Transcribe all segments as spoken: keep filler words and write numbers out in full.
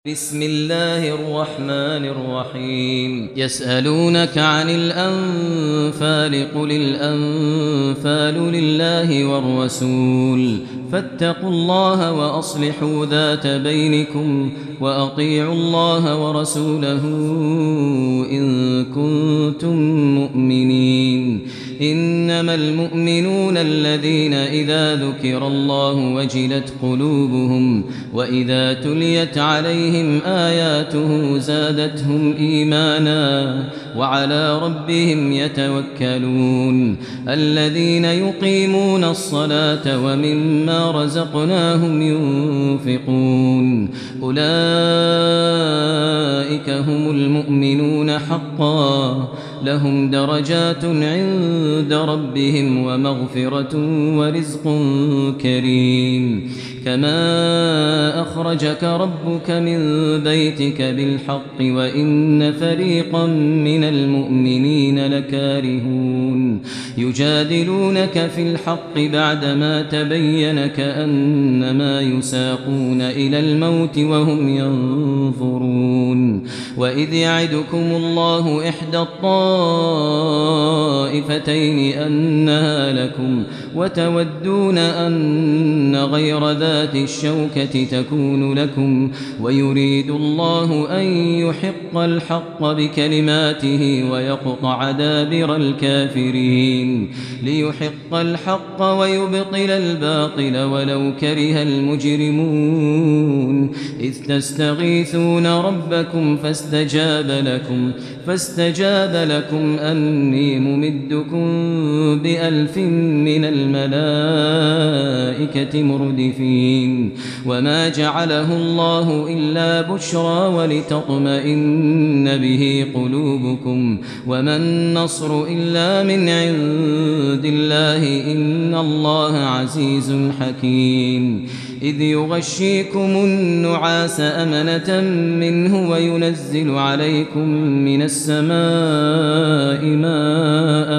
بسم الله الرحمن الرحيم يسألونك عن الأنفال قل الأنفال لله والرسول فاتقوا الله وأصلحوا ذات بينكم وأطيعوا الله ورسوله إن كنتم مؤمنين إنما المؤمنون الذين إذا ذكر الله وجلت قلوبهم وإذا تليت عليهم آياته زادتهم إيمانا وعلى ربهم يتوكلون الذين يقيمون الصلاة ومما رزقناهم ينفقون أولئك هم المؤمنون حقا لهم درجات عند ربهم ومغفرة ورزق كريم كما أخرجك ربك من بيتك بالحق وإن فريقا من المؤمنين لكارهون يجادلونك في الحق بعدما تبين كأنما يساقون إلى الموت وهم ينظرون وإذ يعدكم الله إحدى الطائفتين أنها لكم وتودون أن غير ذات الشوكة تكون لكم ويريد الله أن يحق الحق بكلماته ويقطع دابر الكافرين ليحق الحق ويبطل الباطل ولو كره المجرمون إذ تستغيثون ربكم فاستجاب لكم فاستجاب لكم أني ممدكم بألف من الملائكة مردفين وما جعله الله إلا بشرى ولتطمئن به قلوبكم وما النصر إلا من عند الله إن الله عزيز حكيم إذ يغشيكم النعاس أمنة منه وينزل عليكم من السماء ماء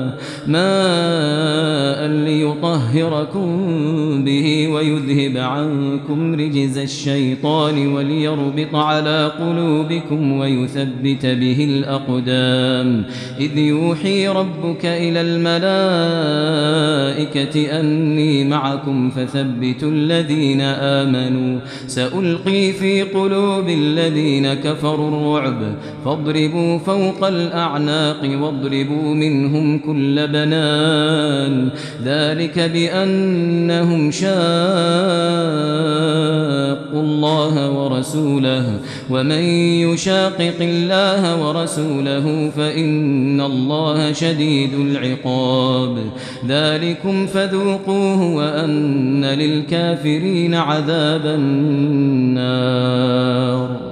ماء ليطهركم به ويذهب عنكم رجز الشيطان وليربط على قلوبكم ويثبت به الأقدام إذ يوحي ربك إلى الملائكة أني معكم فثبتوا الذين آمنوا سألقي في قلوب الذين كفروا الرعب فاضربوا فوق الأعناق واضربوا منهم كل بنان ذلك بأنهم شاقوا الله ورسوله ومن يشاقق الله ورسوله فإن الله شديد العقاب ذلكم فذوقوه وأن للكافرين عذاب النار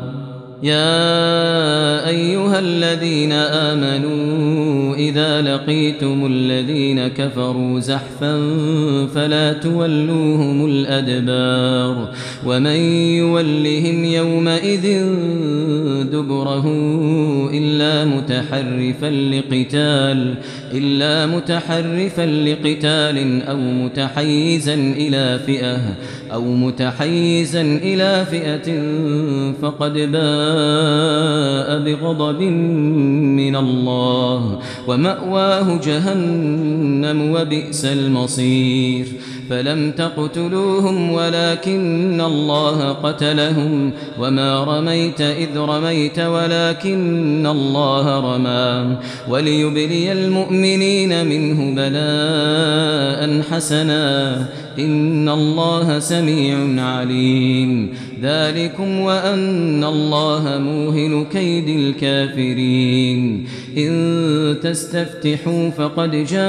يا أيها الذين آمنوا إذا لقيتم الذين كفروا زحفا فلا تولوهم الأدبار ومن يولهم يومئذ دبره إلا متحرفا لقتال إلا متحرفا لقتال أو متحيزا إلى فئة أو متحيزا إلى فئة فقد باء بغضب من الله ومأواه جهنم وبئس المصير فلم تقتلوهم ولكن الله قتلهم وما رميت إذ رميت ولكن الله رمى وليبلي المؤمنين منه بلاء حسنا إن الله سميع عليم ذلكم وأن الله موهن كيد الكافرين إن تستفتحوا فقد جاءكم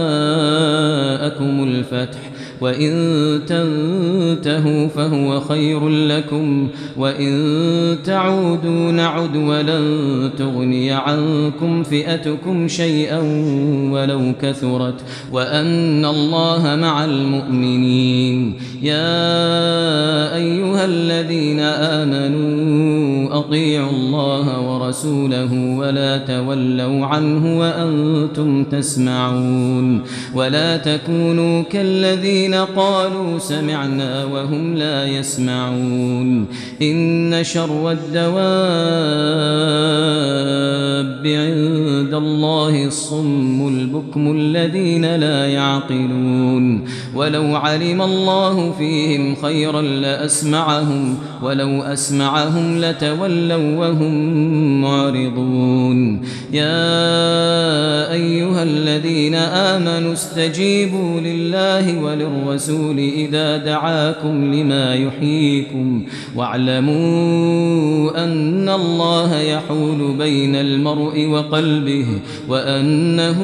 الفتح وإن تنتهوا فهو خير لكم وإن تعودوا نعد ولن تغني عنكم فئتكم شيئا ولو كثرت وأن الله مع المؤمنين يا أيها الذين آمنوا أطيعوا الله ورسوله ولا تولوا عنه وأنتم تسمعون ولا تكونوا كالذين الذين قالوا سمعنا وهم لا يسمعون إن شر الدواب عند الله الصم البكم الذين لا يعقلون ولو علم الله فيهم خيرا لأسمعهم ولو أسمعهم لتولوا وهم معرضون يا أيها الذين آمنوا استجيبوا لله وللرسول إذا دعاكم لما يحييكم واعلموا أن الله يحول بين المرء وقلبه وأنه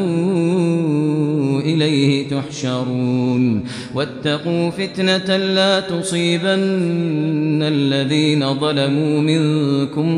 إليه تحشرون واتقوا فتنة لا تصيبن الذين ظلموا منكم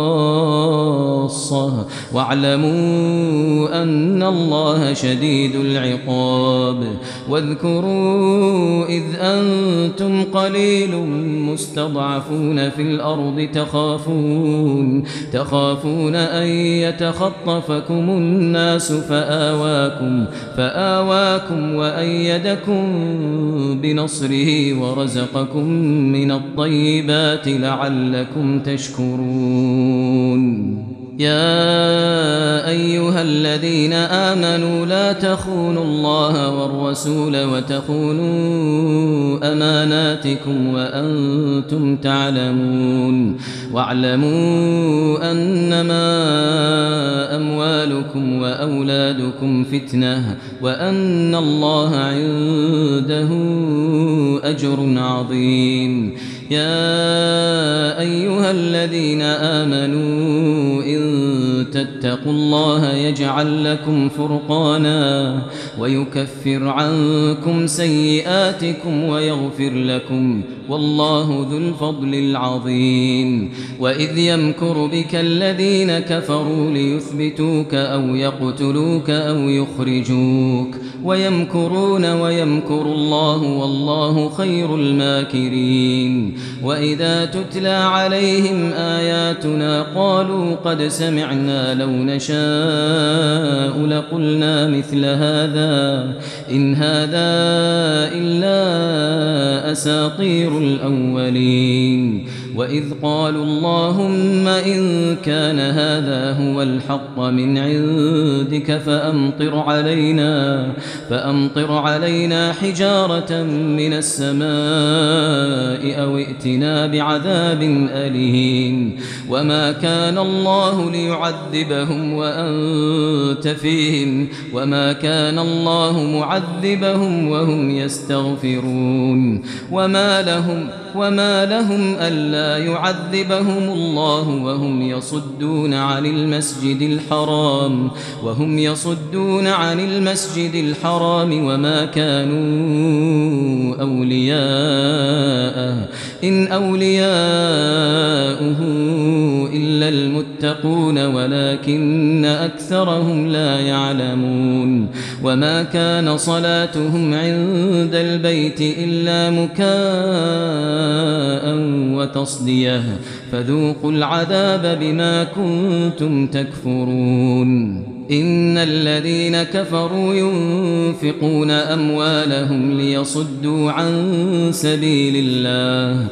خاصة واعلموا أن الله شديد العقاب واذكروا إذ أنتم قليل مستضعفون في الأرض تخافون تخافون أن يتخطفكم الناس فآواكم فآواكم وأيدكم بنصره ورزقكم من الطيبات لعلكم تشكرون يا أيها الذين آمنوا لا تخونوا الله والرسول وتخونوا أماناتكم وأنتم تعلمون واعلموا أنما أموالكم وأولادكم فتنة وأن الله عنده أجر عظيم يا أيها الذين آمنوا إن تتقوا الله يجعل لكم فرقانا ويكفر عنكم سيئاتكم ويغفر لكم والله ذو الفضل العظيم وإذ يمكر بك الذين كفروا ليثبتوك أو يقتلوك أو يخرجوك ويمكرون ويمكر الله والله خير الماكرين وإذا تتلى عليهم آياتنا قالوا قد سمعنا لو نشاء لقلنا مثل هذا إن هذا إلا أساطير الأولين وإذ قالوا اللهم إن كان هذا هو الحق من عندك فأمطر علينا فأمطر علينا حجارة من السماء أو ائتنا بعذاب أليم وما كان الله ليعذبهم وأنت فيهم وما كان الله معذبهم وهم يستغفرون وما لهم وما لهم ألا يعذبهم الله وهم يصدون عن المسجد الحرام وهم يصدون عن المسجد الحرام وما كانوا أولياءه إن أولياؤه إلا المتقون ولكن أكثرهم لا يعلمون وما كان صلاتهم عند البيت إلا مكاء وتصديه فذوقوا العذاب بما كنتم تكفرون إن الذين كفروا ينفقون أموالهم ليصدوا عن سبيل الله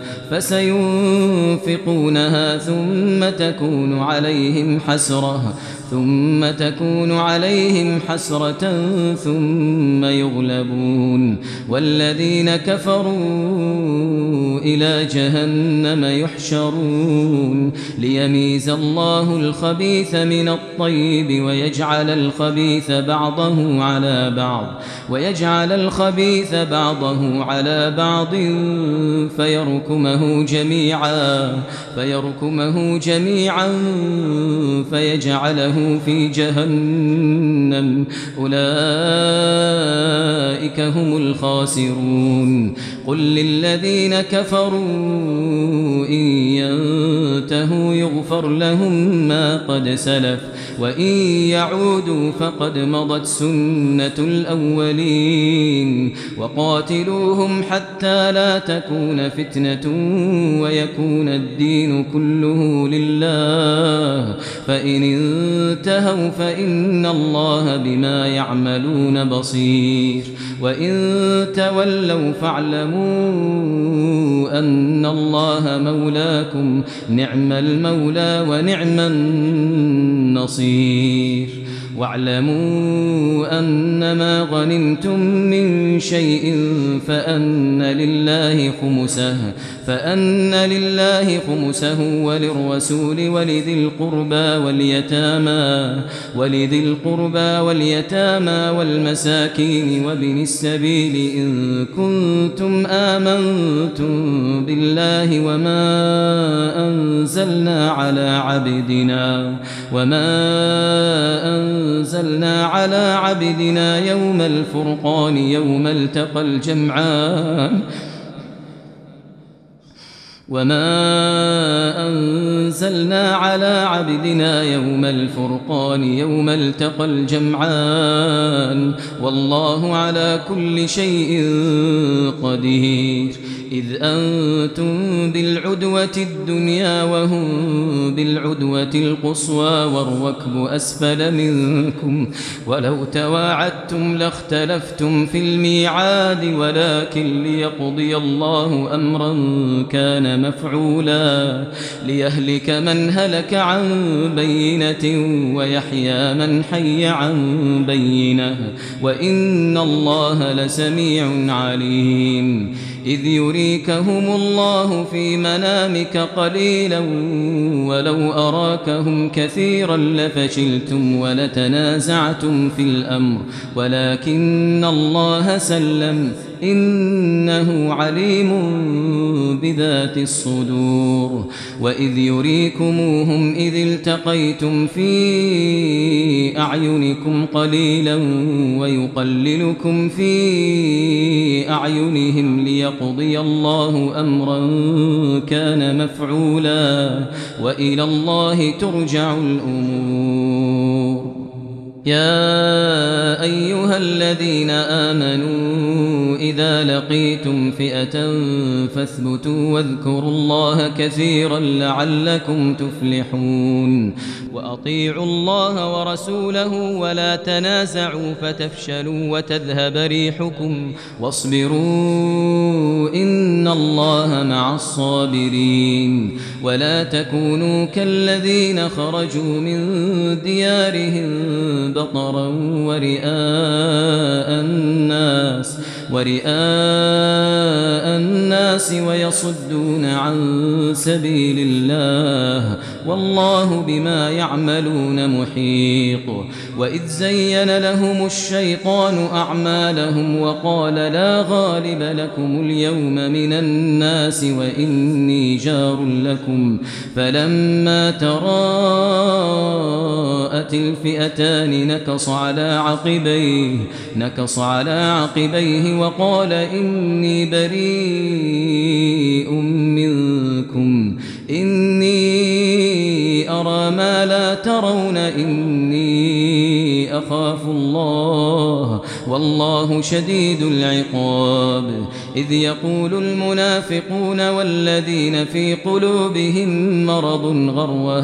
فسينفقونها ثم تكون عليهم حسرة ثم تكون عليهم حسرة ثم يغلبون والذين كفروا إلى جهنم يحشرون ليميز الله الخبيث من الطيب ويجعل الخبيث بعضه على بعض ويجعل الخبيث بعضه على بعض فيركمه جميعا فيركمه جميعا فيجعله في جهنم أولئك هم الخاسرون قل للذين كفروا إن ينتهوا يغفر لهم ما قد سلف وإن يعودوا فقد مضت سنة الأولين وقاتلوهم حتى لا تكون فتنة ويكون الدين كله لله فإن انتهوا فإن الله بما يعملون بصير وإن تولوا فاعلموا أن الله مولاكم نعم المولى ونعم النصير واعلموا أنما غنمتم من شيء فأن لله خمسه فأن لله خمسه وللرسول ولذي القربى واليتامى ولذي القربى واليتامى والمساكين وابن السبيل إن كنتم آمنتم بالله وما أنزلنا على عبدنا وما أنزلنا على عبدنا يوم الفرقان يوم التقى الجمعان وما أنزلنا على عبدنا يوم الفرقان يوم التقى الجمعان والله على كل شيء قدير إذ أنتم بالعدوة الدنيا وهم بالعدوة القصوى والركب أسفل منكم ولو تواعدتم لاختلفتم في الميعاد ولكن ليقضي الله أمرا كان مفعولا ليهلك من هلك عن بينة ويحيى من حي عن بينة وإن الله لسميع عليم إذ يريكهم الله في منامك قليلا ولو أراكهم كثيرا لفشلتم ولتنازعتم في الأمر ولكن الله سلم إنه عليم بذات الصدور وإذ يريكموهم إذ التقيتم في أعينكم قليلا ويقللكم في أعينهم ليقضي الله أمرا كان مفعولا وإلى الله ترجع الأمور يا أيها الذين آمنوا إذا لقيتم فئة فاثبتوا واذكروا الله كثيرا لعلكم تفلحون وأطيعوا الله ورسوله ولا تنازعوا فتفشلوا وتذهب ريحكم واصبروا إن الله مع الصابرين ولا تكونوا كالذين خرجوا من ديارهم بطرا ورئاء الناس ورئاء الناس ويصدون عن سبيل الله والله بما يعملون محيط وإذ زين لهم الشيطان أعمالهم وقال لا غالب لكم اليوم من الناس وإني جار لكم فلما تراءت الفئتان نكص على عقبيه نكص على عقبيه وقال إني بريء منكم إني أرى ما لا ترون إني أخاف الله والله شديد العقاب إذ يقول المنافقون والذين في قلوبهم مرض غر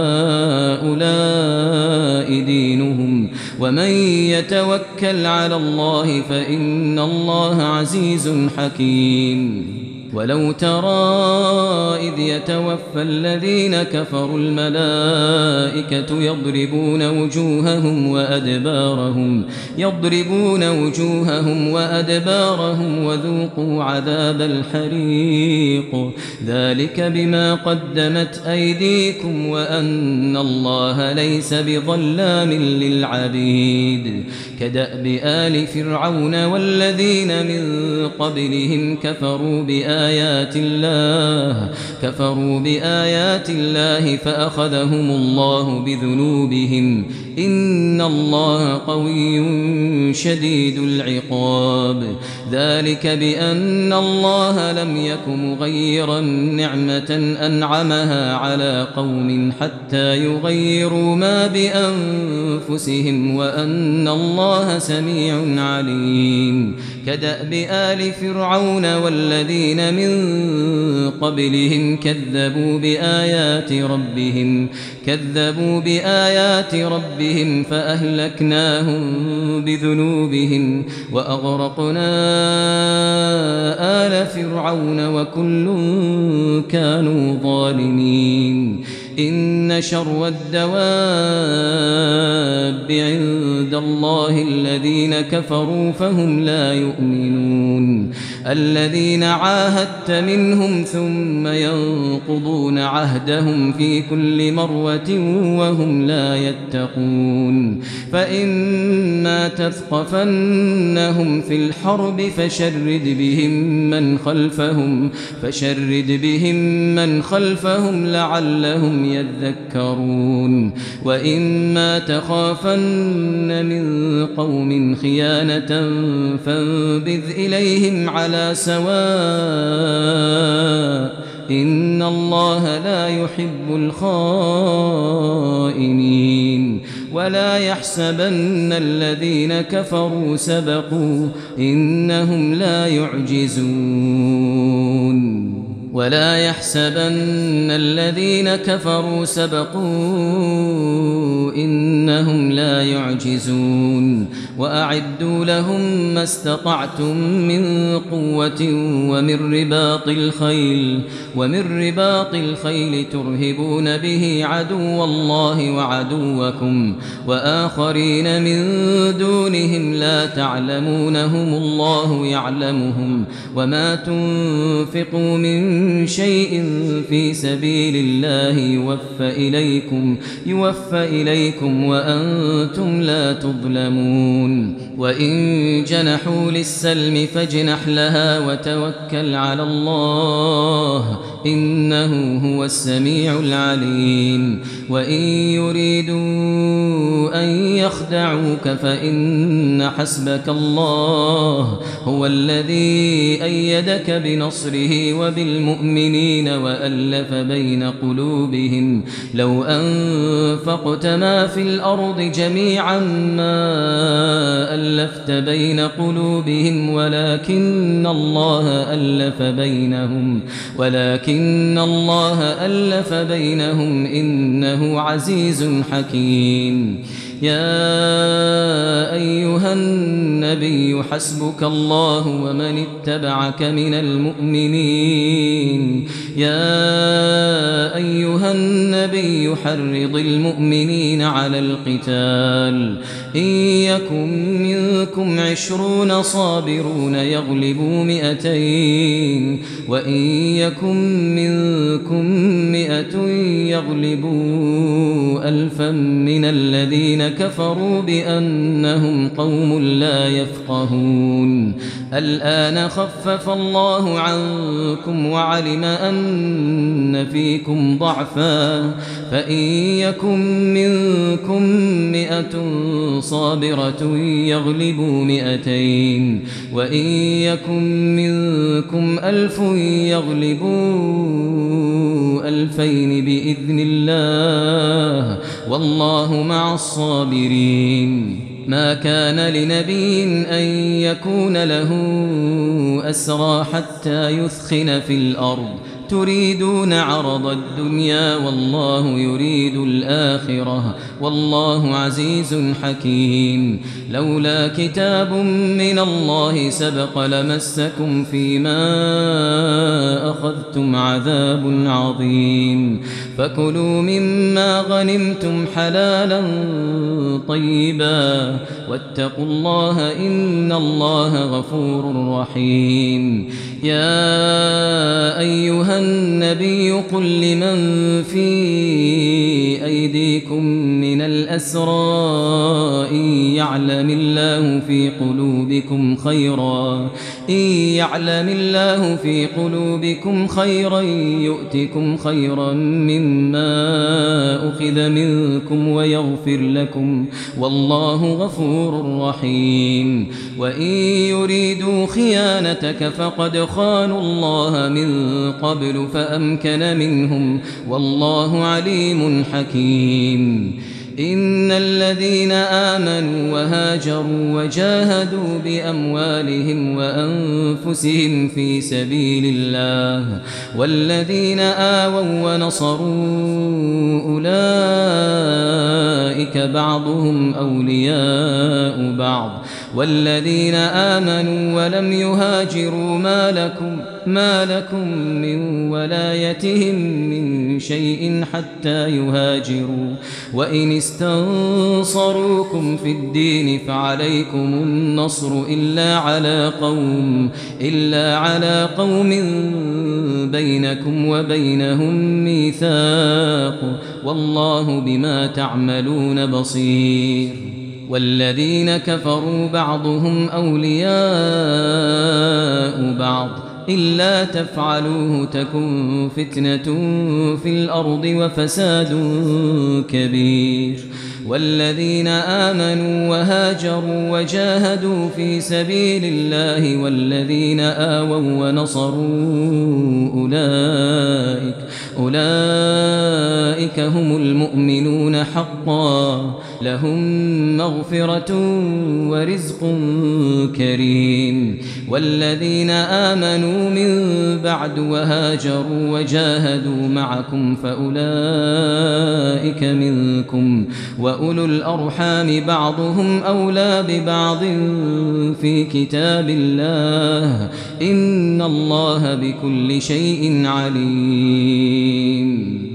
هؤلاء دينهم ومن يتوكل على الله فإن الله عزيز حكيم ولو ترى إذ يتوفى الذين كفروا الملائكة يضربون وجوههم وأدبارهم يضربون وجوههم وأدبارهم وذوقوا عذاب الحريق ذلك بما قدمت أيديكم وأن الله ليس بظلام للعبيد كدأب آل فرعون والذين من قبلهم كفروا بآيات آيات الله كفروا بآيات الله فأخذهم الله بذنوبهم إن الله قوي شديد العقاب ذلك بأن الله لم يك مغيرا نعمة أنعمها على قوم حتى يغيروا ما بأنفسهم وأن الله سميع عليم كدأب آل فرعون والذين الذين من قبلهم كذبوا بآيات ربهم كذبوا بآيات ربهم فأهلكناهم بذنوبهم وأغرقنا آل فرعون وكل كانوا ظالمين إن شر الدواب عند الله الذين كفروا فهم لا يؤمنون الذين عاهدت منهم ثم ينقضون عهدهم في كل مرة وهم لا يتقون فإما تثقفنهم في الحرب فشرد بهم من خلفهم فشرد بهم من خلفهم لعلهم يذكرون وإما تخافن من قوم خيانة فانبذ إليهم على سواء إن الله لا يحب الخائنين ولا يحسبن الذين كفروا سبقوا إنهم لا يعجزون ولا يحسبن الذين كفروا سبقوا إنهم لا يعجزون وأعدوا لهم ما استطعتم من قوة ومن رباط الخيل ومن رباط الخيل ترهبون به عدو الله وعدوكم وآخرين من دونهم لا تعلمونهم الله يعلمهم وما تنفقوا من شيء في سبيل الله يوفى إليكم يوفى إليكم وأنتم لا تظلمون وإن جنحوا للسلم فاجنح لها وتوكل على الله إنه هو السميع العليم وإن يريدوا أن يخدعوك فإن حسبك الله هو الذي أيدك بنصره وبالمؤمنين وألف بين قلوبهم لو أنفقت ما في الأرض جميعا ما ألفت بين قلوبهم ولكن الله ألف بينهم ولكن الله ألف بينهم إنه عزيز حكيم يا أيها النبي حسبك الله ومن اتبعك من المؤمنين يا أيها النبي حرض المؤمنين على القتال إن يكن منكم عشرون صابرون يغلبوا مئتين وإن يكن منكم مئة يغلبوا ألفا من الذين كفروا بأنهم قوم لا يفقهون الآن خفف الله عنكم وعلم أن فيكم ضعفا فإن يكن منكم مئة صابرة يغلبوا مئتين وإن يكن منكم ألف يغلبوا ألفين بإذن الله والله مع الصابرين ما كان لنبي أن يكون له أسرى حتى يثخن في الأرض تريدون عرض الدنيا والله يريد الآخرة والله عزيز حكيم لولا كتاب من الله سبق لمسكم فيما أخذتم عذاب عظيم فكلوا مما غنمتم حلالا طيبا واتقوا الله إن الله غفور رحيم يا أيها النبي قل لمن في أيديكم من الأسرى إن يعلم الله في قلوبكم خيرا إن يعلم الله في قلوبكم خيرا يؤتكم خيرا مما أخذ منكم ويغفر لكم والله غفور رحيم وإن يريدوا خيانتك فقد خانوا الله من قبل فأمكن منهم والله عليم حكيم إن الذين آمنوا وهاجروا وجاهدوا بأموالهم وأنفسهم في سبيل الله والذين آووا ونصروا أولئك بعضهم أولياء بعض والذين آمنوا ولم يهاجروا ما لكم ما لكم من ولايتهم من شيء حتى يهاجروا وإن استنصروكم في الدين فعليكم النصر إلا على قوم إلا على قوم بينكم وبينهم ميثاق والله بما تعملون بصير والذين كفروا بعضهم أولياء بعض إلا تفعلوه تكن فتنة في الأرض وفساد كبير والذين آمنوا وهاجروا وجاهدوا في سبيل الله والذين آووا ونصروا أولئك أولئك هم المؤمنون حقا لهم مغفرة ورزق كريم والذين آمنوا من بعد وهاجروا وجاهدوا معكم فأولئك منكم وأولو الأرحام بعضهم أولى ببعض في كتاب الله إن الله بكل شيء عليم